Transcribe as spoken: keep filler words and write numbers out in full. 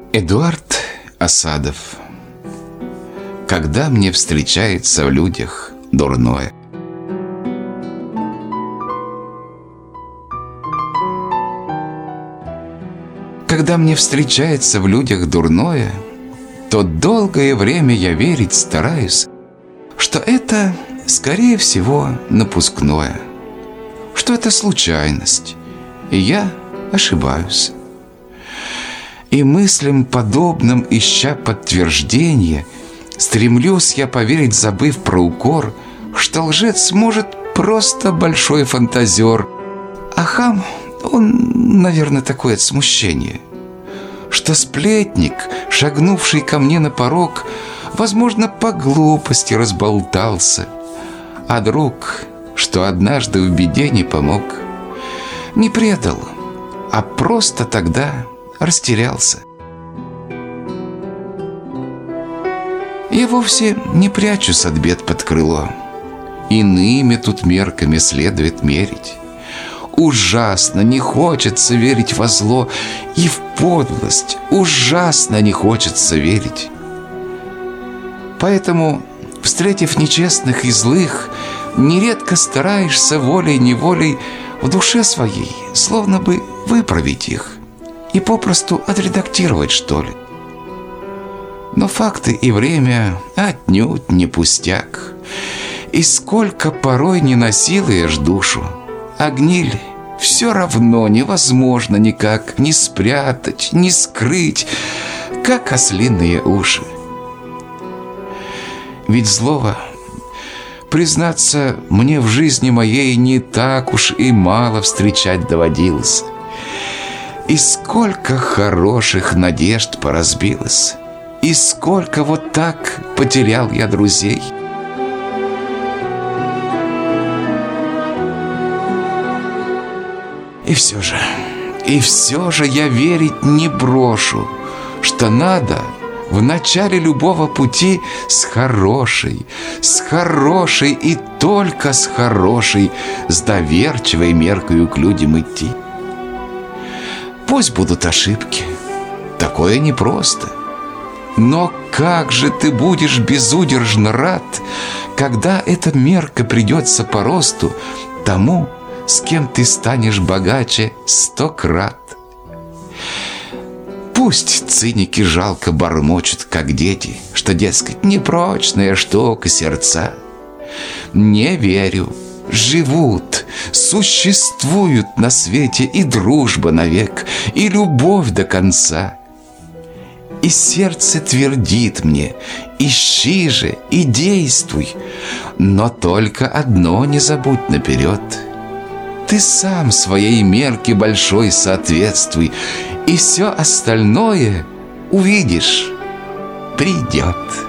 Эдуард Асадов. Когда мне встречается в людях дурное. Когда мне встречается в людях дурное, то долгое время я верить стараюсь, что это, скорее всего, напускное, что это случайность, и я ошибаюсь. И мыслям подобным, ища подтверждения, стремлюсь я поверить, забыв про укор, что лжец может просто большой фантазер, а хам, он, наверное, такое от смущения, что сплетник, шагнувший ко мне на порог, возможно, по глупости разболтался, а друг, что однажды в беде не помог, не предал, а просто тогда растерялся. Я вовсе не прячусь от бед под крыло. Иными тут мерками следует мерить. Ужасно не хочется верить во зло, и в подлость ужасно не хочется верить. Поэтому, встретив нечестных и злых, нередко стараешься волей-неволей в душе своей словно бы выправить их и попросту отредактировать, что ли. Но факты и время отнюдь не пустяк. И сколько порой не насилуешь душу, а гниль все равно невозможно никак ни спрятать, ни скрыть, как ослиные уши. Ведь злого, признаться, мне в жизни моей не так уж и мало встречать доводилось. И сколько хороших надежд поразбилось, и сколько вот так потерял я друзей. И все же, и все же я верить не брошу, что надо в начале любого пути с хорошей, с хорошей и только с хорошей, с доверчивой меркою к людям идти. Пусть будут ошибки, такое непросто. Но как же ты будешь безудержно рад, когда эта мерка придется по росту тому, с кем ты станешь богаче сто крат. Пусть циники жалко бормочут, как дети, что, дескать, непрочная штука сердца. Не верю. Живут, существуют на свете и дружба навек, и любовь до конца. И сердце твердит мне: ищи же и действуй, но только одно не забудь наперед: ты сам своей мерке большой соответствуй, и все остальное, увидишь, придет.